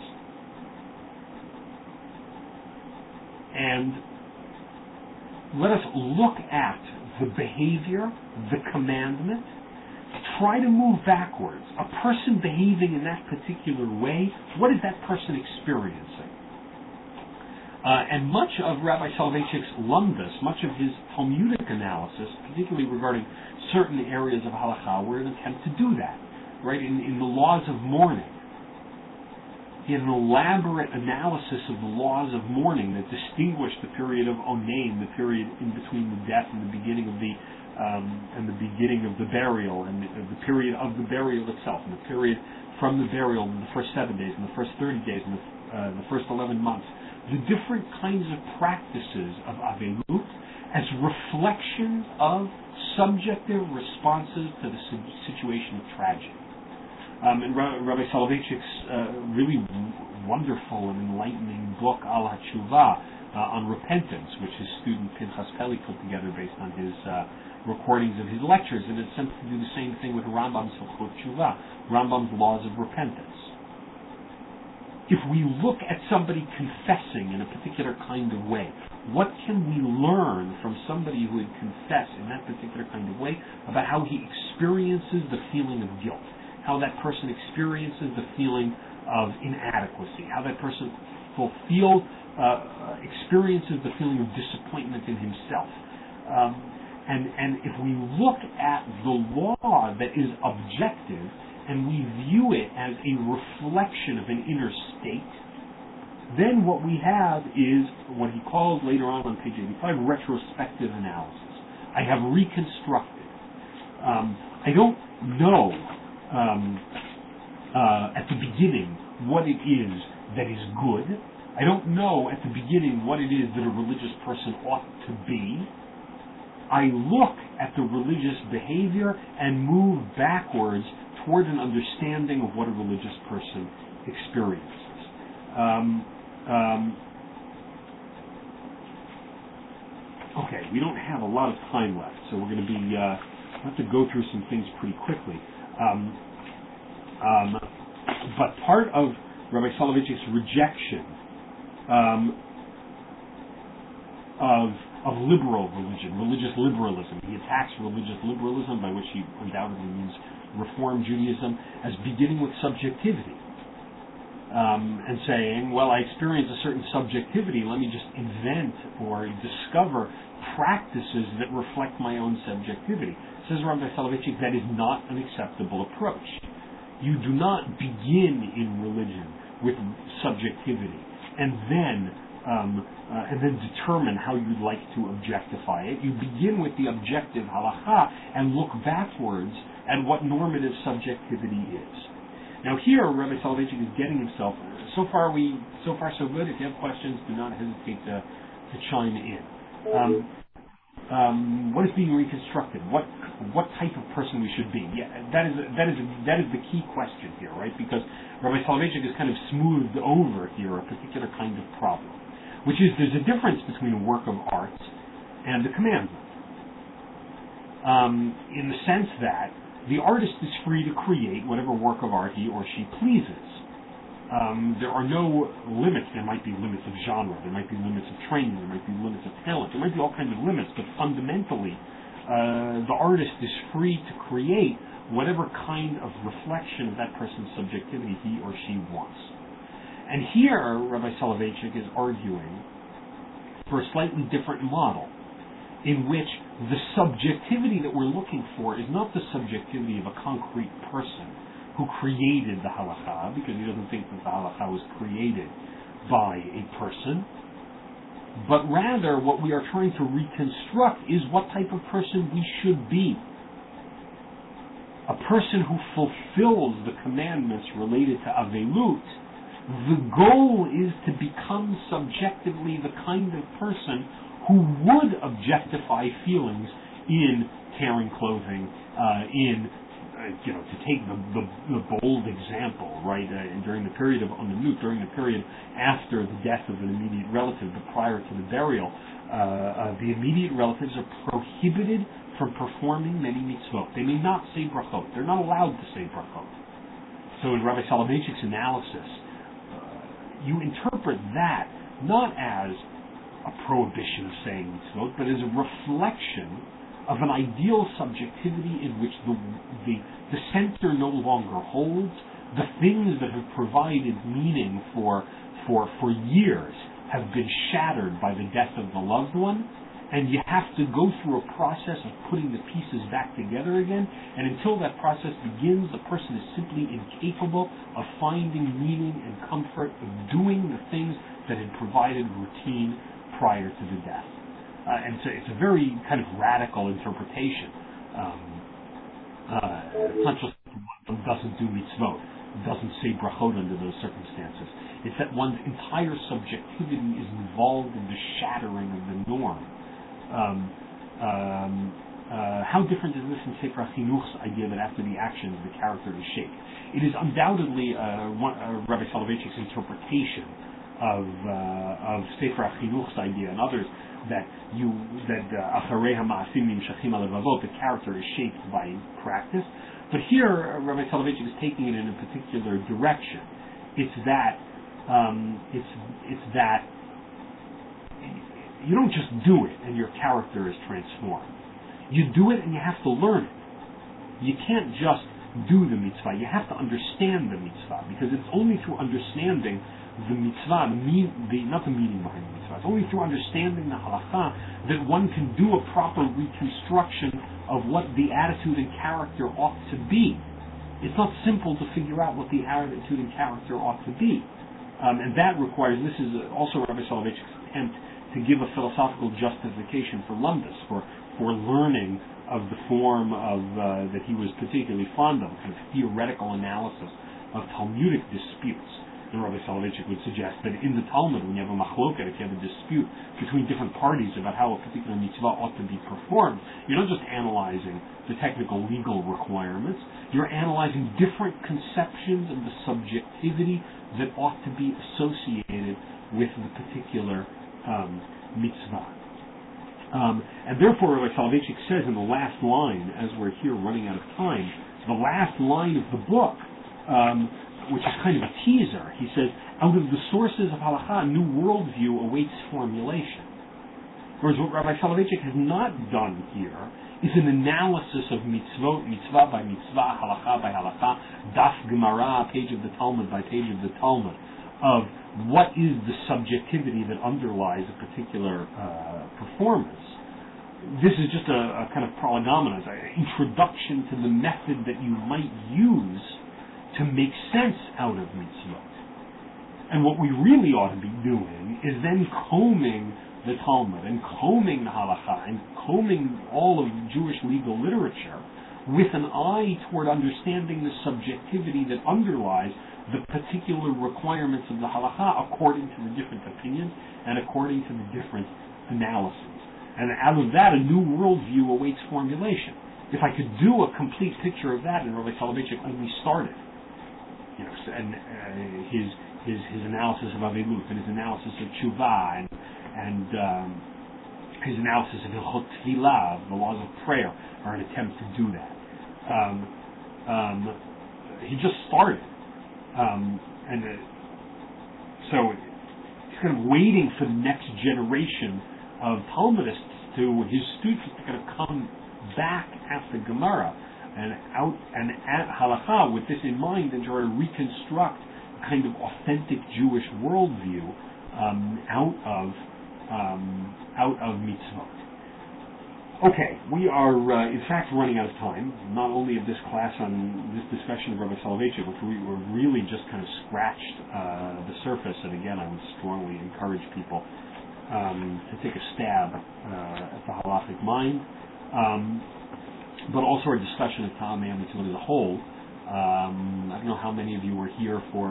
And let us look at the behavior, the commandment, try to move backwards. A person behaving in that particular way, what is that person experiencing? And much of Rabbi Soloveitchik's lumdus, much of his Talmudic analysis, particularly regarding certain areas of halacha, were an attempt to do that. Right? In the laws of mourning, he had an elaborate analysis of the laws of mourning that distinguished the period of onaim, the period in between the death and the beginning of the burial, and the period of the burial itself, and the period from the burial in the first 7 days, and the first 30 days, and the first 11 months. The different kinds of practices of avelut as reflections of subjective responses to the situation of tragedy. And Rabbi Soloveitchik's really wonderful and enlightening book, Al HaTshuva, on repentance, which his student Pinchas Peli put together based on his recordings of his lectures, and it attempts to do the same thing with Rambam's Hilchot Tshuva, Rambam's laws of repentance. If we look at somebody confessing in a particular kind of way, what can we learn from somebody who would confess in that particular kind of way about how he experiences the feeling of guilt, how that person experiences the feeling of inadequacy, how that person experiences the feeling of disappointment in himself. And if we look at the law that is objective and we view it as a reflection of an inner state, then what we have is what he calls later on page 85, retrospective analysis. I have reconstructed. I don't know at the beginning what it is that is good. I don't know at the beginning what it is that a religious person ought to be. I look at the religious behavior and move backwards toward an understanding of what a religious person experiences. Okay, we don't have a lot of time left, so we're going to have to go through some things pretty quickly. But part of Rabbi Soloveitchik's rejection of liberal religion, religious liberalism, he attacks religious liberalism, by which he undoubtedly means Reform Judaism, as beginning with subjectivity. And saying, well, I experience a certain subjectivity, let me just invent or discover practices that reflect my own subjectivity. Says Rabbi Soloveitchik, that is not an acceptable approach. You do not begin in religion with subjectivity and then determine how you'd like to objectify it. You begin with the objective halacha and look backwards at what normative subjectivity is. Now here, Rabbi Soloveitchik is getting himself, so far so good. If you have questions, do not hesitate to chime in. What is being reconstructed? What type of person we should be? Yeah, that is the key question here, right? Because Rabbi Soloveitchik has kind of smoothed over here a particular kind of problem, which is there's a difference between a work of art and a commandment, in the sense that the artist is free to create whatever work of art he or she pleases. There are no limits. There might be limits of genre. There might be limits of training. There might be limits of talent. There might be all kinds of limits. But fundamentally, the artist is free to create whatever kind of reflection of that person's subjectivity he or she wants. And here, Rabbi Soloveitchik is arguing for a slightly different model, in which the subjectivity that we're looking for is not the subjectivity of a concrete person who created the halacha, because he doesn't think that the halacha was created by a person, but rather what we are trying to reconstruct is what type of person we should be. a person who fulfills the commandments related to Avelut, the goal is to become subjectively the kind of person who would objectify feelings in tearing clothing, to take the bold example, right, during the period of Onanut, during the period after the death of an immediate relative, but prior to the burial, the immediate relatives are prohibited from performing many mitzvot. They may not say brachot. They're not allowed to say brachot. So in Rabbi Soloveitchik's analysis, you interpret that not as a prohibition of saying mitzvot, but as a reflection of an ideal subjectivity in which the center no longer holds. The things that have provided meaning for years have been shattered by the death of the loved one, and you have to go through a process of putting the pieces back together again, and until that process begins, the person is simply incapable of finding meaning and comfort of doing the things that had provided routine prior to the death. And so it's a very kind of radical interpretation. It's not just one doesn't do mitzvot, doesn't say brachot under those circumstances. It's that one's entire subjectivity is involved in the shattering of the norm. How different is this in Sefer HaChinuch's idea that after the actions the character is shaped? It is undoubtedly Rabbi Soloveitchik's interpretation of Sefer HaChinuch's idea and others that Acharei HaMa'asim Nimshachim HaLevavot, the character is shaped by practice. But here, Rabbi Soloveitchik is taking it in a particular direction. It's that you don't just do it and your character is transformed. You do it and you have to learn it. You can't just do the mitzvah. You have to understand the mitzvah, because it's only through understanding the mitzvah, not the meaning behind the mitzvah. It's only through understanding the halakha that one can do a proper reconstruction of what the attitude and character ought to be. It's not simple to figure out what the attitude and character ought to be. And that requires, this is also Rabbi Soloveitchik's attempt to give a philosophical justification for lumdus, for learning of the form of that he was particularly fond of, kind of theoretical analysis of Talmudic disputes. And Rabbi Soloveitchik would suggest that in the Talmud, when you have a machloket, if you have a dispute between different parties about how a particular mitzvah ought to be performed, you're not just analyzing the technical legal requirements, you're analyzing different conceptions of the subjectivity that ought to be associated with the particular mitzvah. And therefore, Rabbi Soloveitchik says in the last line, as we're here running out of time, the last line of the book, which is kind of a teaser, he says, out of the sources of halakha, a new worldview awaits formulation. Whereas what Rabbi Soloveitchik has not done here is an analysis of mitzvot, mitzvah by mitzvah, halakha by halakha, daf gemara, page of the Talmud by page of the Talmud, of what is the subjectivity that underlies a particular performance. This is just a kind of prolegomena, an introduction to the method that you might use to make sense out of mitzvot. And what we really ought to be doing is then combing the Talmud and combing the halakha and combing all of Jewish legal literature with an eye toward understanding the subjectivity that underlies the particular requirements of the halakha according to the different opinions and according to the different analyses. And out of that, a new worldview awaits formulation. If I could do a complete picture of that, and Rabbi Soloveitchik only started, and his analysis of Avelut, and his analysis of Tshuva, and his analysis of Hilchot Tefillah, the laws of prayer, are an attempt to do that. He just started. So he's kind of waiting for the next generation of Talmudists, his students, to kind of come back after Gemara and at halakha with this in mind, and try to reconstruct a kind of authentic Jewish worldview out of mitzvot. Okay, we are in fact running out of time, not only of this class on this discussion of Rabbi Soloveitchik, which we were really just kind of scratched the surface, and again I would strongly encourage people to take a stab at the halakhic mind. but also our discussion of Ta'amei HaMitzvot as a whole. I don't know how many of you were here for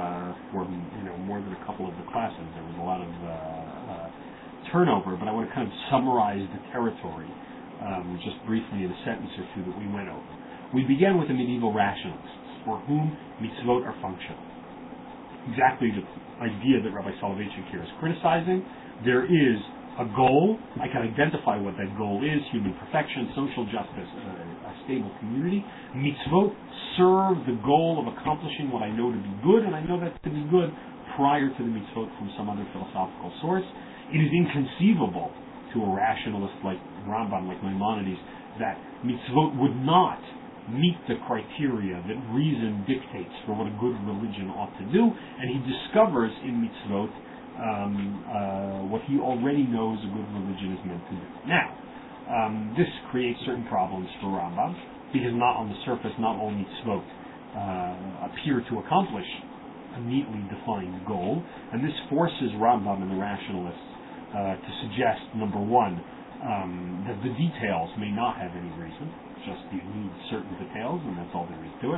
more than a couple of the classes. There was a lot of turnover, but I want to kind of summarize the territory just briefly in a sentence or two that we went over. We began with the medieval rationalists, for whom mitzvot are functional. Exactly the idea that Rabbi Soloveitchik here is criticizing. There is a goal. I can identify what that goal is: human perfection, social justice, a stable community. Mitzvot serve the goal of accomplishing what I know to be good, and I know that to be good prior to the mitzvot from some other philosophical source. It is inconceivable to a rationalist like Rambam, like Maimonides, that mitzvot would not meet the criteria that reason dictates for what a good religion ought to do, and he discovers in mitzvot what he already knows a good religion is meant to do. Now, this creates certain problems for Rambam, because not on the surface, not all mitzvot appear to accomplish a neatly defined goal, and this forces Rambam and the rationalists to suggest, number one, that the details may not have any reason, just you need certain details, and that's all there is to it.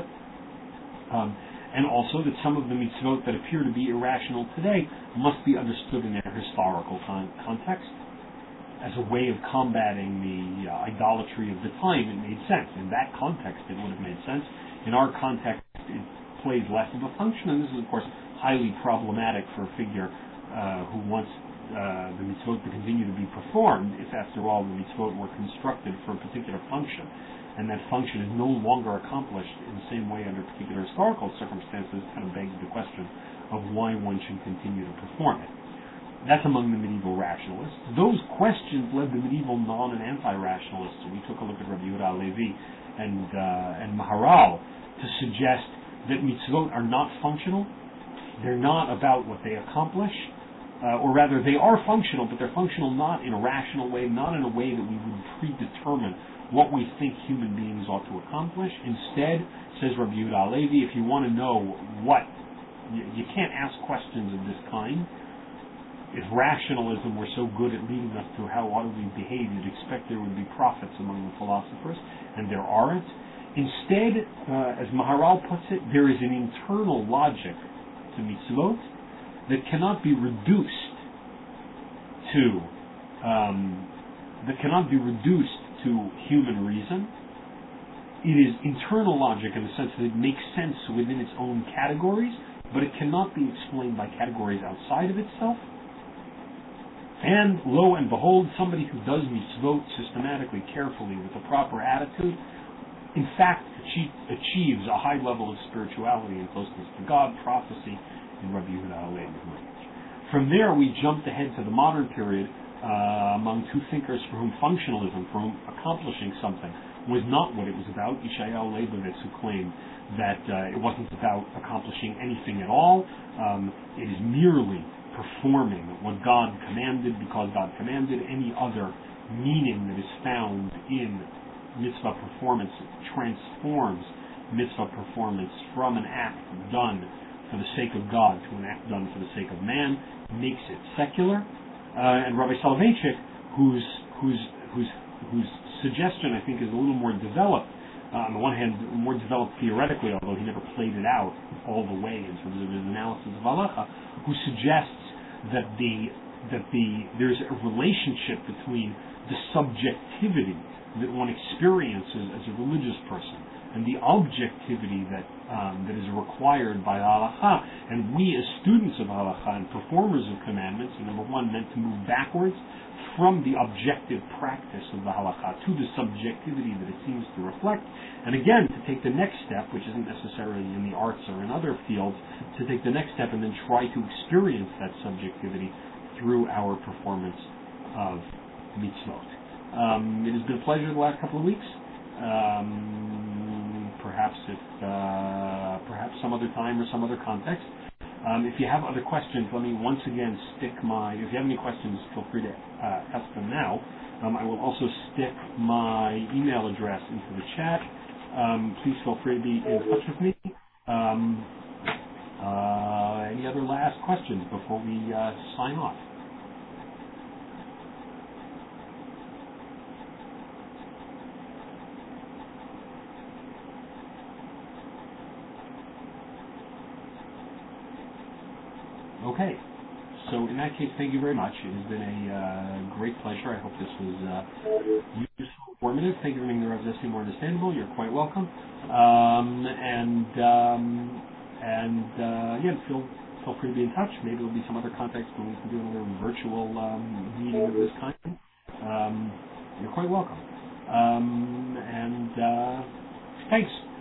And also that some of the mitzvot that appear to be irrational today must be understood in their historical context. As a way of combating the idolatry of the time, it made sense. In that context, it would have made sense. In our context, it plays less of a function, and this is, of course, highly problematic for a figure who wants the mitzvot to continue to be performed, if, after all, the mitzvot were constructed for a particular function, and that function is no longer accomplished in the same way under particular historical circumstances. Kind of begs the question of why one should continue to perform it. That's among the medieval rationalists. Those questions led the medieval non- and anti-rationalists. We took a look at Rabbi Yehuda Halevi and Maharal to suggest that mitzvot are not functional. They're not about what they accomplish, or rather, they are functional, but they're functional not in a rational way, not in a way that we would predetermine what we think human beings ought to accomplish. Instead, says Rabbi Yehuda Halevi, if you want to know what, you can't ask questions of this kind. If rationalism were so good at leading us to how ought we behave, you'd expect there would be prophets among the philosophers, and there aren't. Instead, as Maharal puts it, there is an internal logic to mitzvot that cannot be reduced to human reason. It is internal logic in the sense that it makes sense within its own categories, but it cannot be explained by categories outside of itself. And lo and behold, somebody who does mitzvot systematically, carefully, with a proper attitude, in fact achieves a high level of spirituality and closeness to God, prophecy, in Rabbi Yehuda Halevi's language. From there, we jumped ahead to the modern period among two thinkers for whom functionalism, for whom accomplishing something, was not what it was about. Yeshayahu Leibovitz, who claimed that it wasn't about accomplishing anything at all. It is merely performing what God commanded because God commanded. Any other meaning that is found in mitzvah performance transforms mitzvah performance from an act done for the sake of God to an act done for the sake of man, makes it secular. And Rabbi Soloveitchik, whose suggestion I think is a little more developed, on the one hand more developed theoretically, although he never played it out all the way in terms of his analysis of halacha, who suggests that there's a relationship between the subjectivity that one experiences as a religious person and the objectivity that is required by halacha. And we, as students of halacha and performers of commandments, are, number one, meant to move backwards from the objective practice of the halacha to the subjectivity that it seems to reflect, and again, to take the next step, which isn't necessarily in the arts or in other fields, to take the next step and then try to experience that subjectivity through our performance of mitzvot. It has been a pleasure the last couple of weeks. Perhaps some other time or some other context. If you have other questions, let me once again if you have any questions, feel free to ask them now. I will also stick my email address into the chat. Please feel free to be in touch with me. Any other last questions before we sign off? Okay. So in that case, thank you very much. It has been a great pleasure. I hope this was useful, informative. Thank you for making the Rav more understandable. You're quite welcome. Again, feel free to be in touch. Maybe there'll be some other context when we can do another virtual meeting of this kind. You're quite welcome. Thanks.